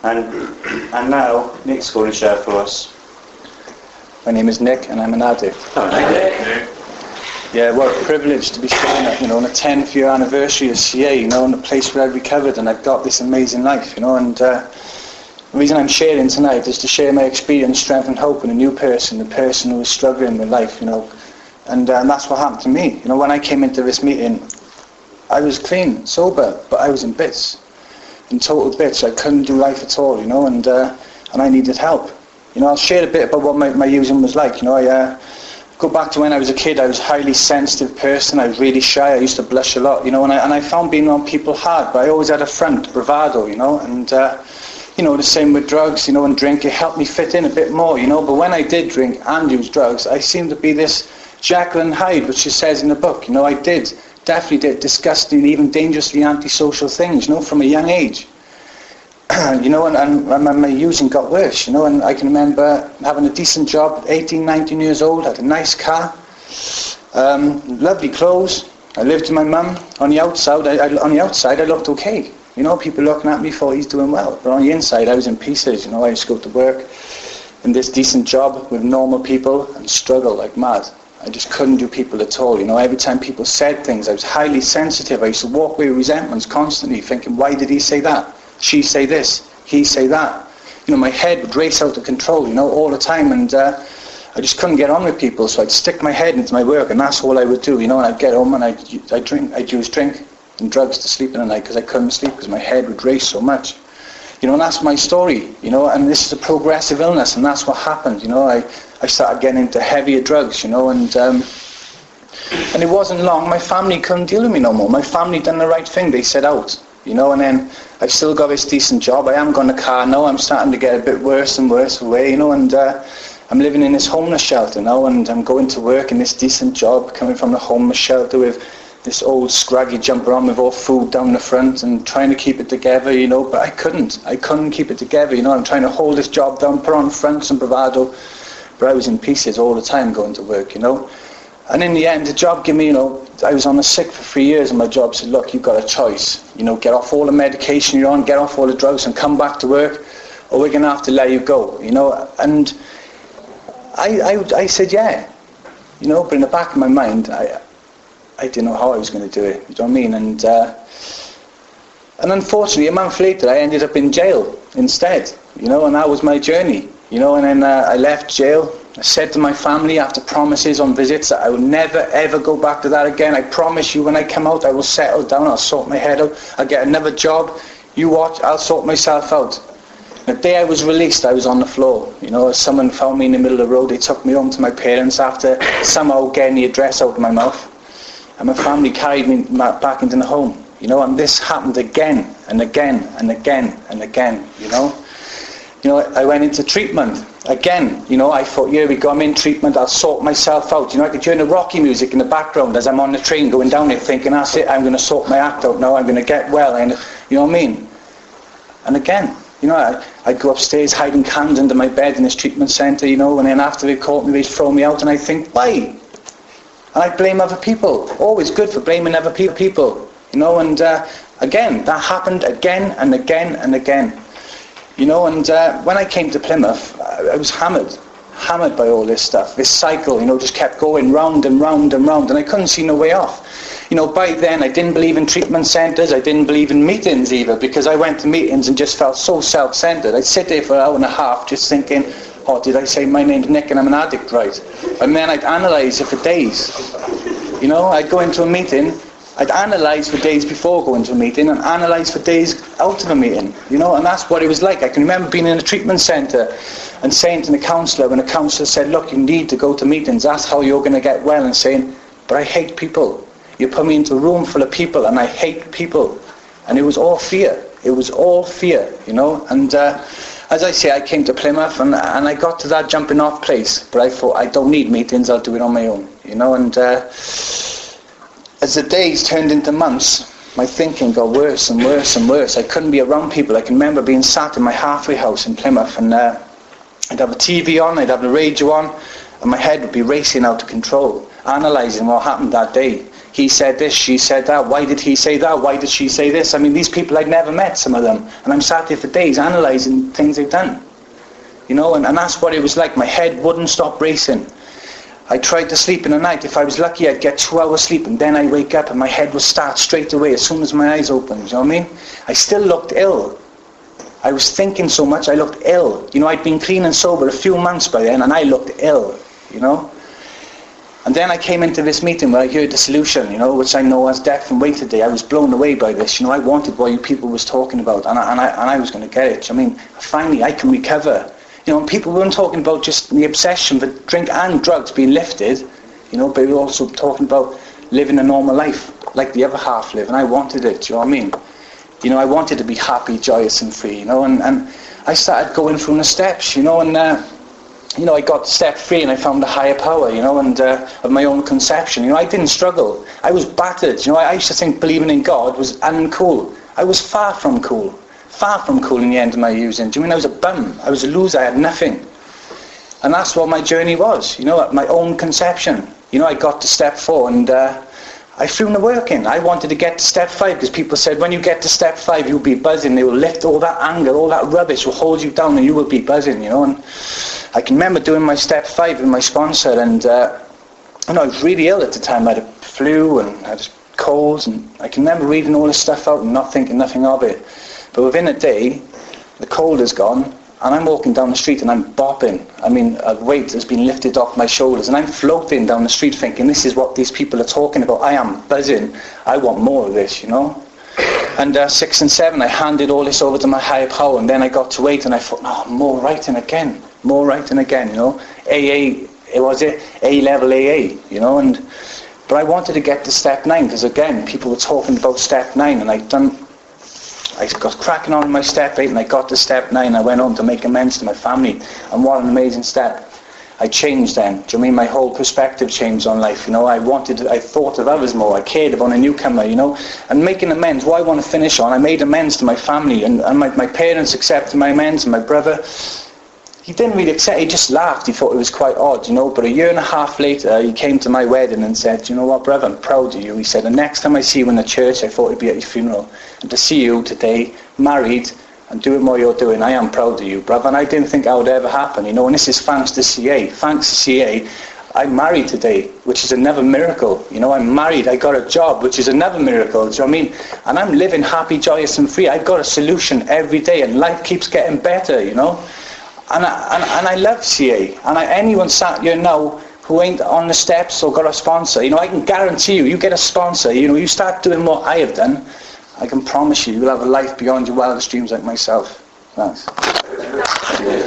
And now Nick's going to share for us. My name is Nick, and I'm an addict. Yeah, what a privilege to be sharing it, on the 10th year anniversary of CA, in the place where I've recovered and I've got this amazing life, and the reason I'm sharing tonight is to share my experience, strength and hope in a new person, the person who is struggling with life, and that's what happened to me. When I came into this meeting, I was clean, sober, but I was in bits, in total bits. I couldn't do life at all, and I needed help. I'll share a bit about what my using was like. I go back to when I was a kid. I was a highly sensitive person. I was really shy. I used to blush a lot, and I found being around people hard, but I always had a front, bravado, and the same with drugs, and drink. It helped me fit in a bit more, but when I did drink and use drugs, I seemed to be this Jekyll and Hyde, which she says in the book. I definitely did disgusting, even dangerously antisocial things, from a young age. And my using got worse, and I can remember having a decent job, 18, 19 years old, had a nice car, lovely clothes. I lived with my mum. On the outside, I looked okay. People looking at me thought he's doing well, but on the inside, I was in pieces. I used to go to work in this decent job with normal people and struggle like mad. I just couldn't do people at all. Every time people said things, I was highly sensitive. I used to walk away with resentments constantly, thinking, why did he say that? She say this, he say that. My head would race out of control, all the time, and I just couldn't get on with people, so I'd stick my head into my work, and that's all I would do, and I'd get home and I'd use drink and drugs to sleep in the night, because I couldn't sleep, because my head would race so much. And that's my story, and this is a progressive illness, and that's what happened, I started getting into heavier drugs, and it wasn't long, my family couldn't deal with me no more. My family done the right thing, they said out. And then I've still got this decent job. I haven't got a car now. I'm starting to get a bit worse and worse away, and I'm living in this homeless shelter now, and I'm going to work in this decent job, coming from the homeless shelter with this old scraggy jumper on with all food down the front and trying to keep it together, but I couldn't keep it together, I'm trying to hold this job down, put on fronts and bravado, but I was in pieces all the time going to work, And in the end, the job gave me, I was on the sick for 3 years, and my job said, look, you've got a choice. Get off all the medication you're on, get off all the drugs and come back to work, or we're going to have to let you go, And I said, yeah, but in the back of my mind, I didn't know how I was going to do it, you know what I mean? And unfortunately, a month later, I ended up in jail instead, and that was my journey, and then I left jail. I said to my family after promises on visits that I will never ever go back to that again. I promise you, when I come out, I will settle down, I'll sort my head out, I'll get another job, you watch, I'll sort myself out. The day I was released, I was on the floor. Someone found me in the middle of the road. They took me home to my parents after somehow getting the address out of my mouth, and my family carried me back into the home. And this happened again and again and again and again. I went into treatment again. I thought, here we go, I'm in treatment, I'll sort myself out. I could hear the Rocky music in the background as I'm on the train going down there, thinking, that's it, I'm going to sort my act out now, I'm going to get well, and you know what I mean? And again, I'd go upstairs hiding cans under my bed in this treatment centre, and then after they caught me, they'd throw me out, and I'd think, why? And I'd blame other people. Always good for blaming other people, and again, that happened again and again and again. And when I came to Plymouth, I was hammered by all this stuff. This cycle, just kept going round and round and round, and I couldn't see no way off. By then, I didn't believe in treatment centres, I didn't believe in meetings either, because I went to meetings and just felt so self-centred. I'd sit there for an hour and a half just thinking, oh, did I say my name's Nick and I'm an addict, right? And then I'd analyse it for days. I'd go into a meeting, I'd analyse for days before going to a meeting and analyse for days out of a meeting, and that's what it was like. I can remember being in a treatment centre and saying to the counsellor, when the counsellor said, look, you need to go to meetings, that's how you're going to get well, and saying, but I hate people. You put me into a room full of people and I hate people. And it was all fear. It was all fear, and as I say, I came to Plymouth and I got to that jumping off place, but I thought, I don't need meetings, I'll do it on my own, and as the days turned into months, my thinking got worse and worse and worse. I couldn't be around people. I can remember being sat in my halfway house in Plymouth, and I'd have a TV on, I'd have the radio on, and my head would be racing out of control, analysing what happened that day. he said this, she said that, why did he say that, why did she say this? I mean, these people I'd never met, some of them, and I'm sat there for days analysing things they've done. You know, and that's what it was like. My head wouldn't stop racing. I tried to sleep in the night. If I was lucky, I'd get 2 hours sleep, and then I'd wake up and my head would start straight away as soon as my eyes opened. You know what I mean? I still looked ill. I was thinking so much, I looked ill. You know, I'd been clean and sober a few months by then, and I looked ill, you know. And then I came into this meeting where I heard the solution, you know, which I know as Depth and Weight today. I was blown away by this. You know, I wanted what you people was talking about, and I was going to get it. I mean, finally, I can recover. You know, and people weren't talking about just the obsession for drink and drugs being lifted, you know, but they were also talking about living a normal life, like the other half live, and I wanted it, you know what I mean? You know, I wanted to be happy, joyous and free, you know, and I started going through the steps, you know, and, you know, I got to step 3 and I found a higher power, you know, and of my own conception. You know, I didn't struggle. I was battered, you know, I used to think believing in God was uncool. I was far from cool in the end of my using. Do you mean I was a bum? I was a loser, I had nothing. And that's what my journey was, you know, my own conception. You know, I got to step 4 and I threw the work in. I wanted to get to step 5 because people said when you get to step 5 you'll be buzzing. They will lift all that anger, all that rubbish will hold you down and you will be buzzing, you know. And I can remember doing my step 5 with my sponsor, and you know, I was really ill at the time. I had a flu and I had colds, and I can remember reading all this stuff out and not thinking nothing of it. But within a day, the cold is gone, and I'm walking down the street and I'm bopping. I mean, a weight has been lifted off my shoulders, and I'm floating down the street thinking, this is what these people are talking about. I am buzzing. I want more of this, you know. And 6 and 7, I handed all this over to my higher power, and then I got to 8 and I thought, no, more writing again, you know. AA, it was it, A-level AA, you know. But I wanted to get to step 9, because again, people were talking about step 9, and I got cracking on my step 8 and I got to step 9. I went home to make amends to my family, and what an amazing step. I changed then. Do you mean my whole perspective changed on life? You know, I thought of others more. I cared about a newcomer, you know. And making amends, what I want to finish on, I made amends to my family, and my parents accepted my amends, and my brother, he didn't really accept, he just laughed. He thought it was quite odd, you know. But a year and a half later, he came to my wedding and said, you know what, brother, I'm proud of you. He said, the next time I see you in the church, I thought it'd be at your funeral. And to see you today, married, and doing what you're doing, I am proud of you, brother. And I didn't think that would ever happen, you know. And this is thanks to CA. Thanks to CA, I'm married today, which is another miracle. You know, I'm married, I got a job, which is another miracle. Do you know what I mean? And I'm living happy, joyous and free. I've got a solution every day, and life keeps getting better, you know. And I love CA. And anyone sat here now who ain't on the steps or got a sponsor, you know, I can guarantee you get a sponsor, you know, you start doing what I have done, I can promise you'll have a life beyond your wildest dreams like myself. Thanks.